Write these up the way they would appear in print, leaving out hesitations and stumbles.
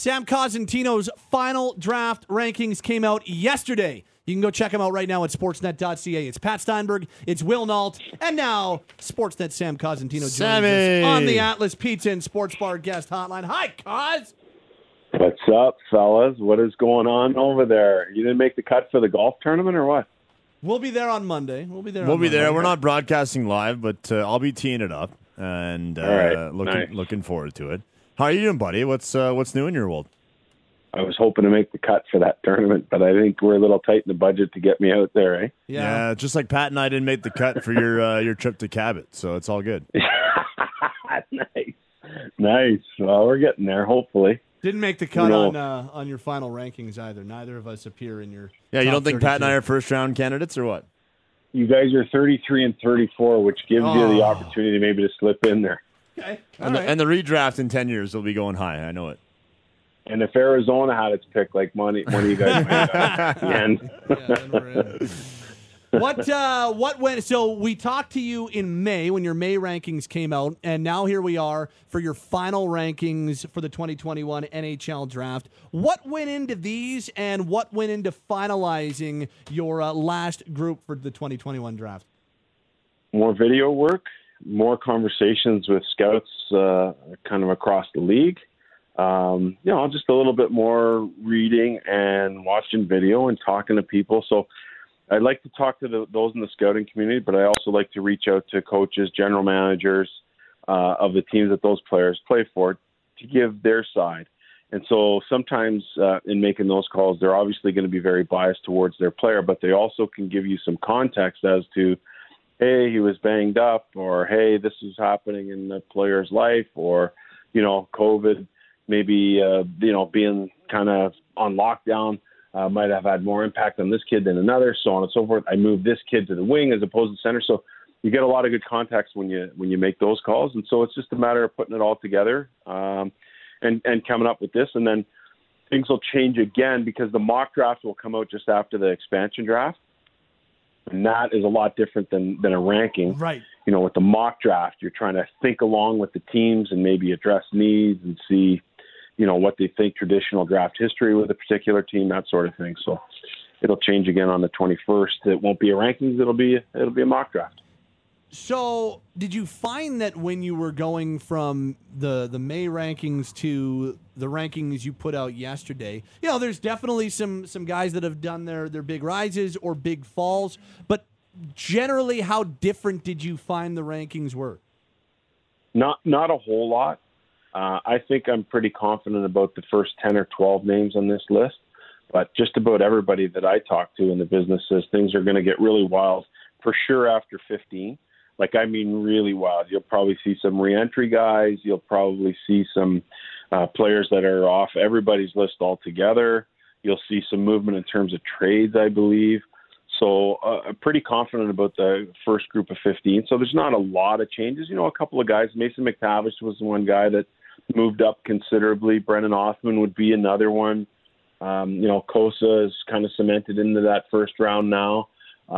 Sam Cosentino's final draft rankings came out yesterday. You can go check them out right now at sportsnet.ca. It's Pat Steinberg, it's Will Nault, and now Sportsnet Sam Cosentino joins us on the Atlas Pizza and Sports Bar guest hotline. Hi, Cos. What's up, fellas? What is going on over there? You didn't make the cut for the golf tournament or what? We'll be there on Monday. We'll be there. We're not broadcasting live, but I'll be teeing it up and looking forward to it. How are you doing, buddy? What's new in your world? I was hoping to make the cut for that tournament, but I think we're a little tight in the budget to get me out there, eh? Yeah, just like Pat and I didn't make the cut for your trip to Cabot, so it's all good. Nice. Well, we're getting there, hopefully. Didn't make the cut on your final rankings either. Neither of us appear in your Yeah, you don't think 32. Pat and I are first-round candidates or what? You guys are 33 and 34, which gives you the opportunity maybe to slip in there. Okay. And the redraft in 10 years will be going high. I know it. And if Arizona had its pick, like one of you guys might at the end. Then we're in. What went? So we talked to you in May when your May rankings came out, and now here we are for your final rankings for the 2021 NHL draft. What went into these, and what went into finalizing your last group for the 2021 draft? More video work, more conversations with scouts kind of across the league. Just a little bit more reading and watching video and talking to people. So I'd like to talk to those in the scouting community, but I also like to reach out to coaches, general managers of the teams that those players play for to give their side. And so sometimes in making those calls, they're obviously going to be very biased towards their player, but they also can give you some context as to, hey, he was banged up, or hey, this is happening in the player's life, or, COVID maybe, being kind of on lockdown might have had more impact on this kid than another, so on and so forth. I moved this kid to the wing as opposed to center. So you get a lot of good context when you make those calls. And so it's just a matter of putting it all together and coming up with this. And then things will change again because the mock draft will come out just after the expansion draft. And that is a lot different than a ranking. Right. With the mock draft, you're trying to think along with the teams and maybe address needs and see, what they think traditional draft history with a particular team, that sort of thing. So it'll change again on the 21st. It won't be a rankings. It'll be a mock draft. So did you find that when you were going from the May rankings to the rankings you put out yesterday, there's definitely some guys that have done their big rises or big falls, but generally how different did you find the rankings were? Not a whole lot. I think I'm pretty confident about the first 10 or 12 names on this list, but just about everybody that I talk to in the business says things are going to get really wild for sure after 15. Really wild. You'll probably see some reentry guys. You'll probably see some players that are off everybody's list altogether. You'll see some movement in terms of trades, I believe. So I'm pretty confident about the first group of 15. So there's not a lot of changes. A couple of guys. Mason McTavish was the one guy that moved up considerably. Brennan Othman would be another one. Kosa is kind of cemented into that first round now.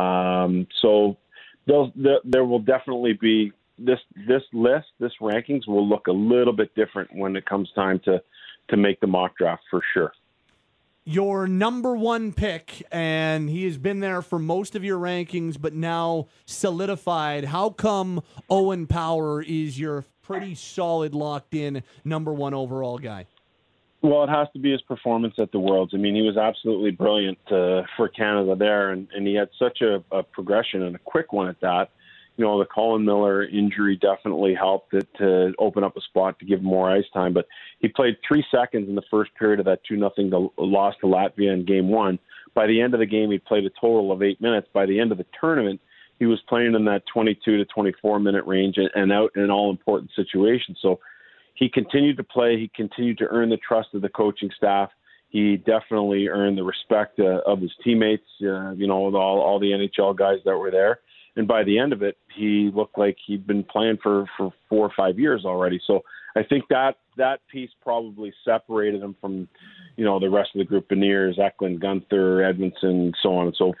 So there will definitely be this list, this rankings will look a little bit different when it comes time to make the mock draft for sure. Your number one pick, and he has been there for most of your rankings, but now solidified. How come Owen Power is your pretty solid, locked-in number one overall guy? Well, it has to be his performance at the Worlds. He was absolutely brilliant for Canada there, and he had such a progression and a quick one at that. The Colin Miller injury definitely helped it to open up a spot to give him more ice time. But he played 3 seconds in the first period of that 2-0 loss to Latvia in Game 1. By the end of the game, he played a total of 8 minutes. By the end of the tournament, he was playing in that 22 to 24-minute range and out in all-important situations. So he continued to play. He continued to earn the trust of the coaching staff. He definitely earned the respect of his teammates, all the NHL guys that were there. And by the end of it, he looked like he'd been playing for 4 or 5 years already. So I think that piece probably separated him from, the rest of the group, Beniers, Eklund, Gunther, Edmondson, so on and so forth.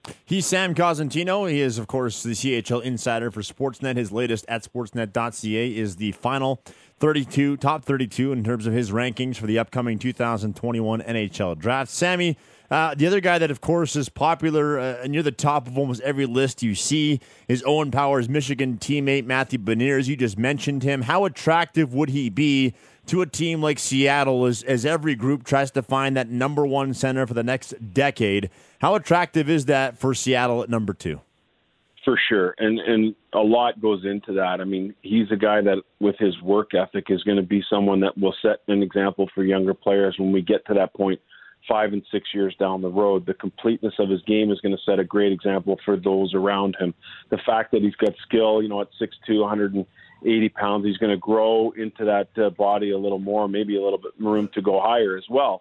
He's Sam Cosentino. He is, of course, the CHL insider for Sportsnet. His latest at sportsnet.ca is the final top 32 in terms of his rankings for the upcoming 2021 NHL draft. Sammy, the other guy that, of course, is popular near the top of almost every list you see is Owen Power's Michigan teammate, Matthew Beniers. You just mentioned him. How attractive would he be to a team like Seattle as every group tries to find that number one center for the next decade? How attractive is that for Seattle at number 2? For sure. And a lot goes into that. I mean, he's a guy that with his work ethic is going to be someone that will set an example for younger players when we get to that point 5 and 6 years down the road. The completeness of his game is going to set a great example for those around him. The fact that he's got skill, at 6'2", 180 pounds, he's going to grow into that body a little more, maybe a little bit room to go higher as well,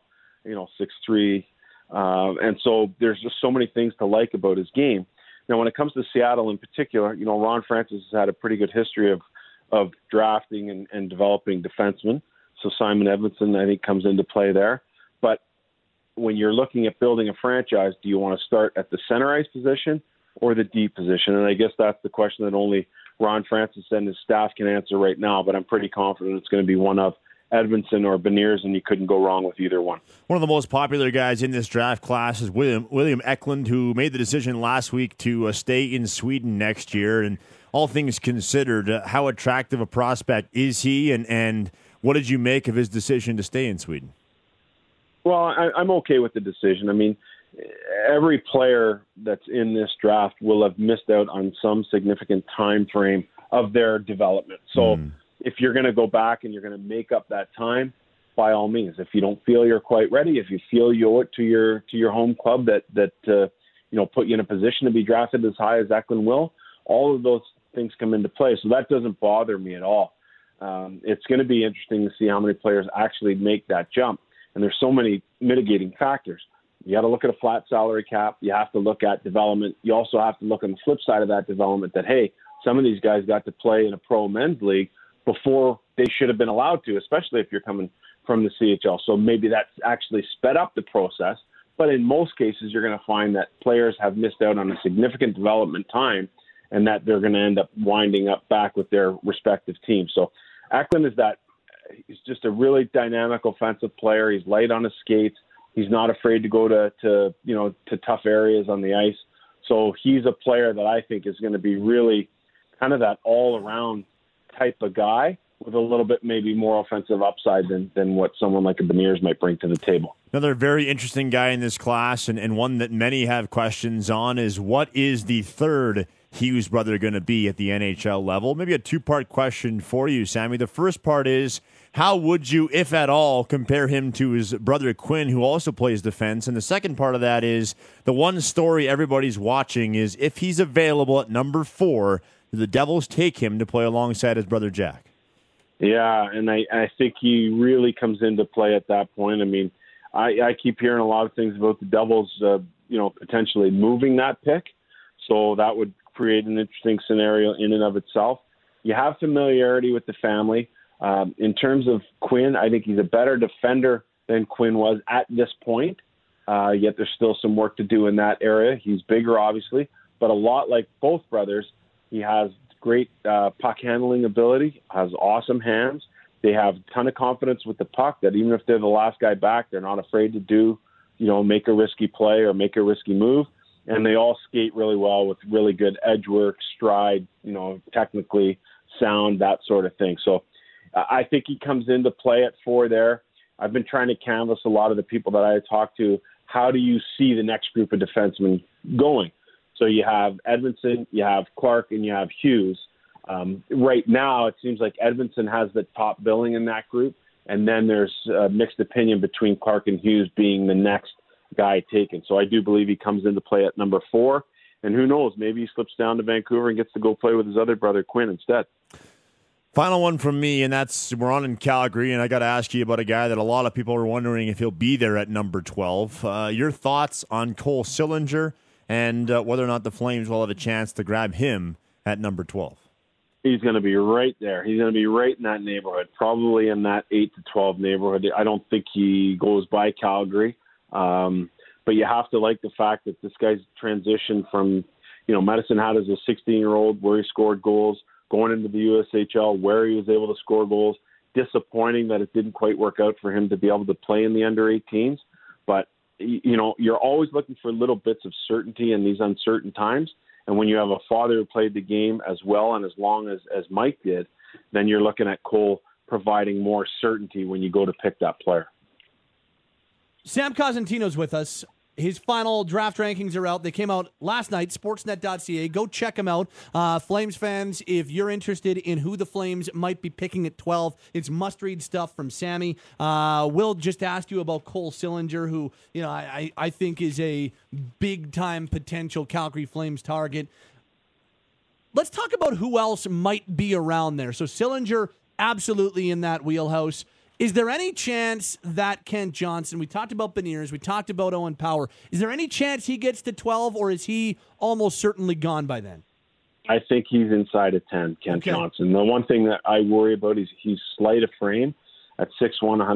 6'3". And so there's just so many things to like about his game. Now, when it comes to Seattle in particular, Ron Francis has had a pretty good history of drafting and developing defensemen. So Simon Edmondson, I think, comes into play there. But when you're looking at building a franchise, do you want to start at the center ice position or the D position? And I guess that's the question that only Ron Francis and his staff can answer right now, but I'm pretty confident it's going to be one of Edmondson or Beniers, and you couldn't go wrong with either one. One of the most popular guys in this draft class is William Eklund, who made the decision last week to stay in Sweden next year. And all things considered, how attractive a prospect is he, and what did you make of his decision to stay in Sweden? Well, I'm okay with the decision. I mean, every player that's in this draft will have missed out on some significant time frame of their development. So if you're going to go back and you're going to make up that time, by all means. If you don't feel you're quite ready, if you feel you owe it to your home club that put you in a position to be drafted as high as Eklund will, all of those things come into play. So that doesn't bother me at all. It's going to be interesting to see how many players actually make that jump. And there's so many mitigating factors. You got to look at a flat salary cap. You have to look at development. You also have to look on the flip side of that development that, hey, some of these guys got to play in a pro men's league before they should have been allowed to, especially if you're coming from the CHL. So maybe that's actually sped up the process. But in most cases, you're going to find that players have missed out on a significant development time and that they're going to end up winding up back with their respective teams. So Eklund he's just a really dynamic offensive player. He's light on his skates. He's not afraid to go to tough areas on the ice. So he's a player that I think is going to be really kind of that all-around type of guy with a little bit maybe more offensive upside than what someone like a Beniers might bring to the table. Another very interesting guy in this class, and one that many have questions on, is what is the third Hughes brother going to be at the NHL level? Maybe a two-part question for you, Sammy. The first part is, how would you, if at all, compare him to his brother Quinn, who also plays defense? And the second part of that is, the one story everybody's watching is, if he's available at number 4, do the Devils take him to play alongside his brother Jack? Yeah, and I think he really comes into play at that point. I mean, I keep hearing a lot of things about the Devils, potentially moving that pick. So that would create an interesting scenario in and of itself. You have familiarity with the family. In terms of Quinn, I think he's a better defender than Quinn was at this point. Yet there's still some work to do in that area. He's bigger, obviously, but a lot like both brothers, he has great puck handling ability, has awesome hands. They have a ton of confidence with the puck that even if they're the last guy back, they're not afraid to make a risky play or make a risky move. And they all skate really well with really good edge work, stride, technically sound, that sort of thing. So I think he comes into play at 4 there. I've been trying to canvass a lot of the people that I talked to. How do you see the next group of defensemen going? So you have Edmondson, you have Clark, and you have Hughes. Right now, it seems like Edmondson has the top billing in that group, and then there's a mixed opinion between Clark and Hughes being the next guy taken. So I do believe he comes into play at number 4, and who knows, maybe he slips down to Vancouver and gets to go play with his other brother Quinn instead. Final one from me, and that's, we're on in Calgary, and I got to ask you about a guy that a lot of people are wondering if he'll be there at number 12. Your thoughts on Cole Sillinger and whether or not the Flames will have a chance to grab him at number 12? He's going to be right there. He's going to be right in that neighborhood, probably in that 8 to 12 neighborhood. I don't think he goes by Calgary. but you have to like the fact that this guy's transitioned from, Medicine Hat as a 16-year-old where he scored goals, going into the USHL where he was able to score goals. Disappointing that it didn't quite work out for him to be able to play in the under-18s. But, you're always looking for little bits of certainty in these uncertain times. And when you have a father who played the game as well and as long as Mike did, then you're looking at Cole providing more certainty when you go to pick that player. Sam Cosentino's with us. His final draft rankings are out. They came out last night, sportsnet.ca. Go check them out. Flames fans, if you're interested in who the Flames might be picking at 12, it's must-read stuff from Sammy. We'll just ask you about Cole Sillinger, who I think is a big-time potential Calgary Flames target. Let's talk about who else might be around there. So Sillinger, absolutely in that wheelhouse. Is there any chance that Kent Johnson, we talked about Beniers, we talked about Owen Power, is there any chance he gets to 12, or is he almost certainly gone by then? I think he's inside of 10, Kent Johnson. The one thing that I worry about is he's slight of frame at 6'1",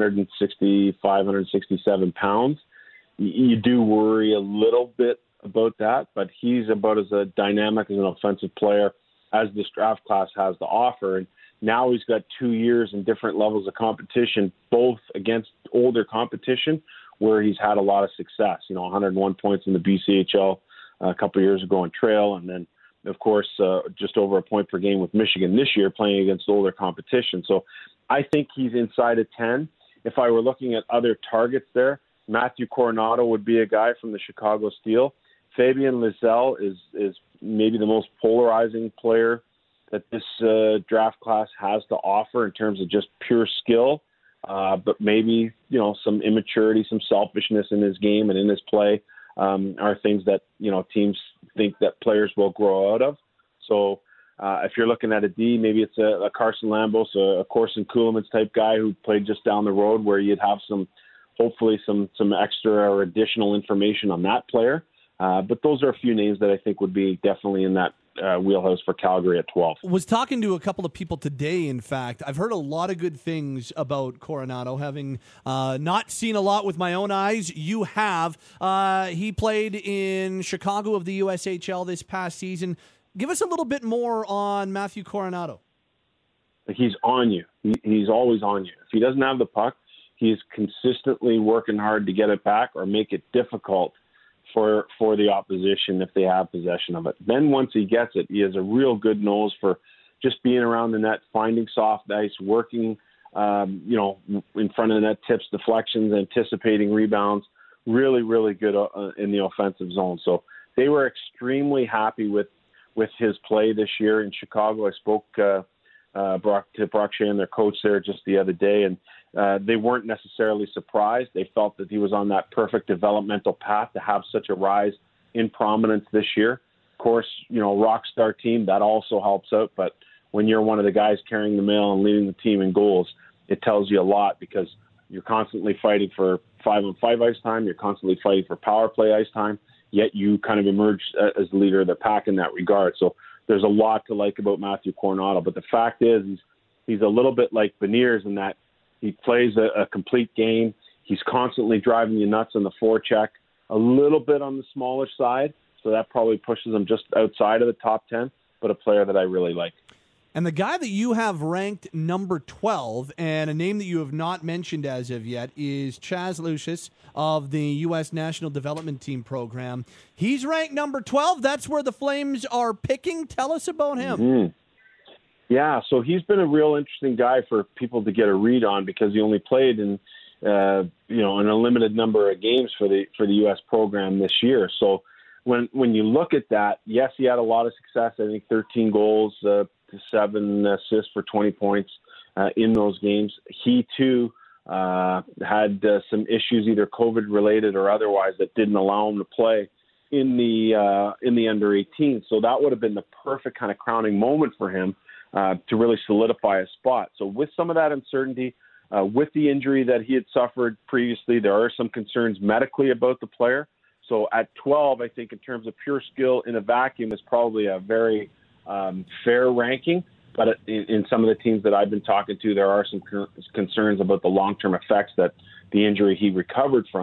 165, 167 pounds. You do worry a little bit about that, but he's about as dynamic as an offensive player as this draft class has to offer. And now he's got 2 years in different levels of competition, both against older competition, where he's had a lot of success. 101 points in the BCHL a couple of years ago in Trail, and then, of course, just over a point per game with Michigan this year playing against older competition. So I think he's inside of 10. If I were looking at other targets there, Matthew Coronado would be a guy from the Chicago Steel. Fabian Lysell is maybe the most polarizing player that this draft class has to offer in terms of just pure skill, but maybe, some immaturity, some selfishness in his game and in his play are things that, teams think that players will grow out of. So if you're looking at a D, maybe it's a Carson Lambos, a Corson Kuhlmans type guy who played just down the road, where you'd have hopefully some extra or additional information on that player. But those are a few names that I think would be definitely in that wheelhouse for Calgary at 12. Was talking to a couple of people today, in fact. I've heard a lot of good things about Coronado, having not seen a lot with my own eyes. You have. He played in Chicago of the USHL this past season. Give us a little bit more on Matthew Coronado. He's on you. He's always on you. If he doesn't have the puck, he's consistently working hard to get it back or make it difficult for the opposition if they have possession of it. Then once he gets it, he has a real good nose for just being around the net, finding soft ice, working, in front of the net, tips, deflections, anticipating rebounds. Really, really good in the offensive zone. So they were extremely happy with his play this year in Chicago. I spoke to Brock Shan, their coach there, just the other day, and they weren't necessarily surprised. They felt that he was on that perfect developmental path to have such a rise in prominence this year. Of course, rock star team, that also helps out. But when you're one of the guys carrying the mail and leading the team in goals, it tells you a lot, because you're constantly fighting for 5-on-5 ice time. You're constantly fighting for power play ice time, yet you kind of emerge as the leader of the pack in that regard. So there's a lot to like about Matthew Coronado. But the fact is, he's a little bit like Beniers in that he plays a complete game. He's constantly driving you nuts on the forecheck, a little bit on the smaller side, so that probably pushes him just outside of the top 10, but a player that I really like. And the guy that you have ranked number 12, and a name that you have not mentioned as of yet, is Chaz Lucius of the U.S. National Development Team program. He's ranked number 12. That's where the Flames are picking. Tell us about him. Mm-hmm. Yeah, so he's been a real interesting guy for people to get a read on, because he only played in in a limited number of games for the U.S. program this year. So when you look at that, yes, he had a lot of success. I think 13 goals, 7 assists for 20 points in those games. He too had some issues, either COVID related or otherwise, that didn't allow him to play in the under 18. So that would have been the perfect kind of crowning moment for him to really solidify a spot. So with some of that uncertainty, with the injury that he had suffered previously, there are some concerns medically about the player. So at 12, I think in terms of pure skill in a vacuum is probably a very fair ranking. But in some of the teams that I've been talking to, there are some concerns about the long-term effects that the injury he recovered from.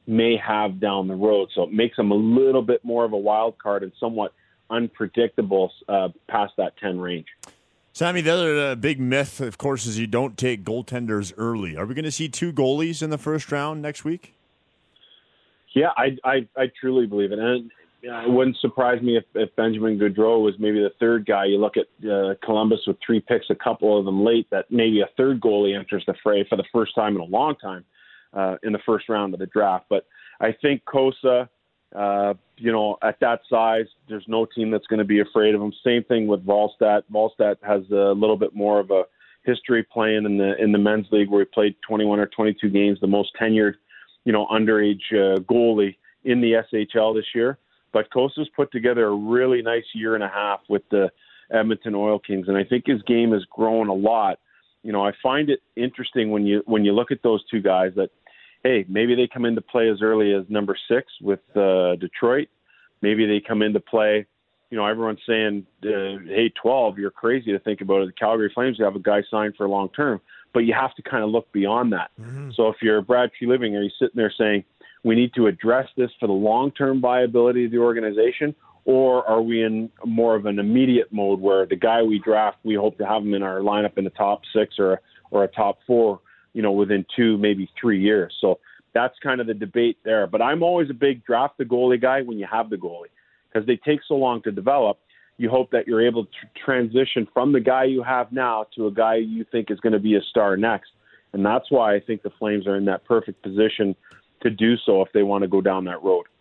may have down the road. So it makes them a little bit more of a wild card and somewhat unpredictable past that 10 range. Sammy, the other big myth, of course, is you don't take goaltenders early. Are we going to see 2 goalies in the first round next week? Yeah, I truly believe it. And it wouldn't surprise me if Benjamin Gaudreau was maybe the third guy. You look at Columbus with 3 picks, a couple of them late, that maybe a third goalie enters the fray for the first time in a long time in the first round of the draft. But I think Kosa, at that size, there's no team that's going to be afraid of him. Same thing with Volstad. Volstad has a little bit more of a history playing in the men's league where he played 21 or 22 games, the most tenured, underage goalie in the SHL this year. But Kosa's put together a really nice year and a half with the Edmonton Oil Kings, and I think his game has grown a lot. I find it interesting when you look at those two guys that, hey, maybe they come into play as early as number 6 with Detroit. Maybe they come into play, everyone's saying, hey, 12, you're crazy to think about it. The Calgary Flames have a guy signed for long term, but you have to kind of look beyond that. Mm-hmm. So if you're Brad Treliving, are you sitting there saying, we need to address this for the long-term viability of the organization, or are we in more of an immediate mode where the guy we draft, we hope to have him in our lineup in the top 6 or a top 4, within 2, maybe 3 years. So that's kind of the debate there. But I'm always a big draft the goalie guy when you have the goalie, because they take so long to develop. You hope that you're able to transition from the guy you have now to a guy you think is going to be a star next. And that's why I think the Flames are in that perfect position to do so if they want to go down that road.